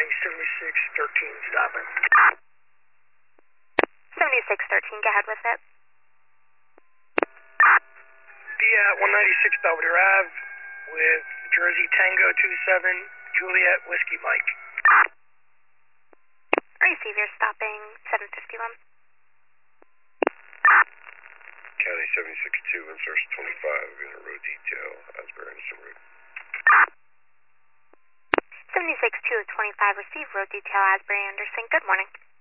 7613 stopping. 7613, go ahead with it. Yeah, 196 Belvedere Ave with Jersey Tango 27, Juliet Whiskey Mike. Receive, you're stopping 751. County 762, Insource 25, in a road detail, Asbury Anderson Road. 76225, receive road detail, Asbury Anderson. Good morning.